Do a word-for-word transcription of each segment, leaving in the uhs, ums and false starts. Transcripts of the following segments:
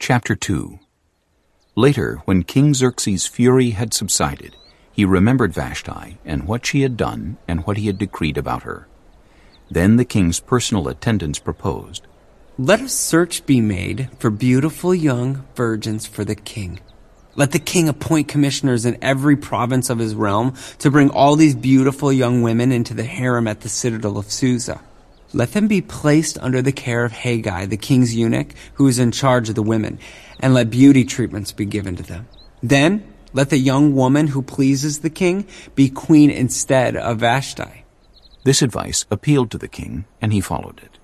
Chapter two. Later, when King Xerxes' fury had subsided, he remembered Vashti and what she had done and what he had decreed about her. Then the king's personal attendants proposed, "Let a search be made for beautiful young virgins for the king. Let the king appoint commissioners in every province of his realm to bring all these beautiful young women into the harem at the citadel of Susa. Let them be placed under the care of Haggai, the king's eunuch, who is in charge of the women, and let beauty treatments be given to them. Then let the young woman who pleases the king be queen instead of Vashti." This advice appealed to the king, and he followed it.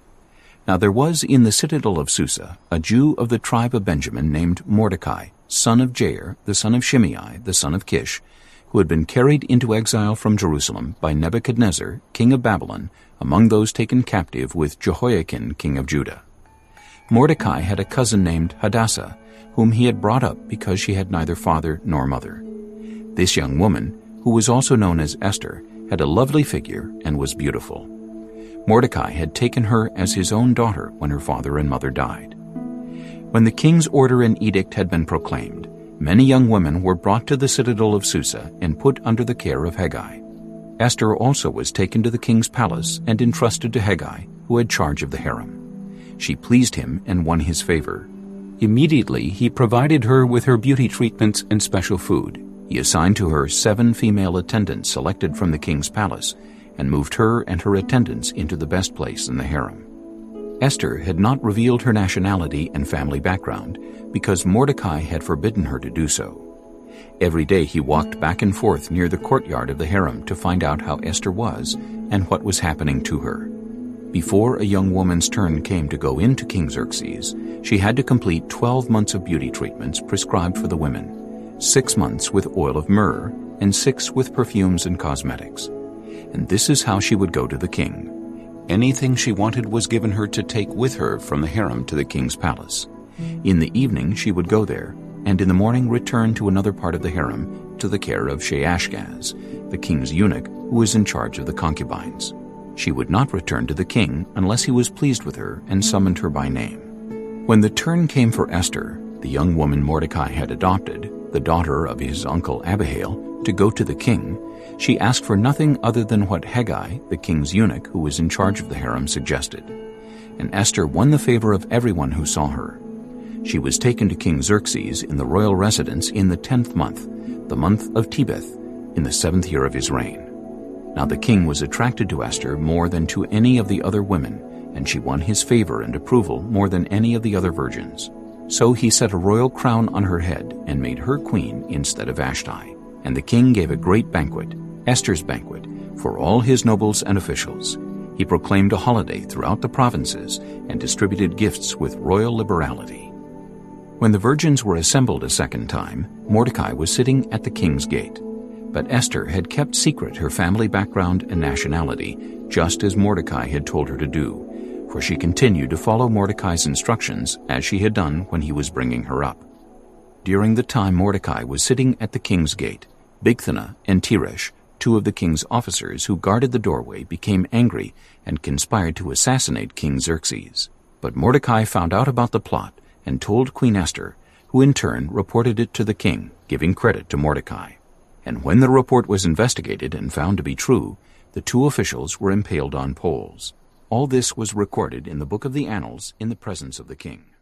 Now there was in the citadel of Susa a Jew of the tribe of Benjamin named Mordecai, son of Jair, the son of Shimei, the son of Kish, who had been carried into exile from Jerusalem by Nebuchadnezzar, king of Babylon, among those taken captive with Jehoiakim, king of Judah. Mordecai had a cousin named Hadassah, whom he had brought up because she had neither father nor mother. This young woman, who was also known as Esther, had a lovely figure and was beautiful. Mordecai had taken her as his own daughter when her father and mother died. When the king's order and edict had been proclaimed, many young women were brought to the citadel of Susa and put under the care of Haggai. Esther also was taken to the king's palace and entrusted to Haggai, who had charge of the harem. She pleased him and won his favor. Immediately he provided her with her beauty treatments and special food. He assigned to her seven female attendants selected from the king's palace, and moved her and her attendants into the best place in the harem. Esther had not revealed her nationality and family background because Mordecai had forbidden her to do so. Every day he walked back and forth near the courtyard of the harem to find out how Esther was and what was happening to her. Before a young woman's turn came to go into King Xerxes, she had to complete twelve months of beauty treatments prescribed for the women, six months with oil of myrrh, and six with perfumes and cosmetics. And this is how she would go to the king. Anything she wanted was given her to take with her from the harem to the king's palace. In the evening she would go there, and in the morning return to another part of the harem to the care of Sheashgaz, the king's eunuch, who was in charge of the concubines. She would not return to the king unless he was pleased with her and summoned her by name. When the turn came for Esther, the young woman Mordecai had adopted, the daughter of his uncle Abihail, to go to the king, she asked for nothing other than what Haggai, the king's eunuch who was in charge of the harem, suggested. And Esther won the favor of everyone who saw her. She was taken to King Xerxes in the royal residence in the tenth month, the month of Tebeth, in the seventh year of his reign. Now the king was attracted to Esther more than to any of the other women, and she won his favor and approval more than any of the other virgins. So he set a royal crown on her head and made her queen instead of Vashti. And the king gave a great banquet, Esther's banquet, for all his nobles and officials. He proclaimed a holiday throughout the provinces and distributed gifts with royal liberality. When the virgins were assembled a second time, Mordecai was sitting at the king's gate. But Esther had kept secret her family background and nationality, just as Mordecai had told her to do, for she continued to follow Mordecai's instructions as she had done when he was bringing her up. During the time Mordecai was sitting at the king's gate, Bigthana and Teresh, two of the king's officers who guarded the doorway, became angry and conspired to assassinate King Xerxes. But Mordecai found out about the plot and told Queen Esther, who in turn reported it to the king, giving credit to Mordecai. And when the report was investigated and found to be true, the two officials were impaled on poles. All this was recorded in the book of the Annals in the presence of the king.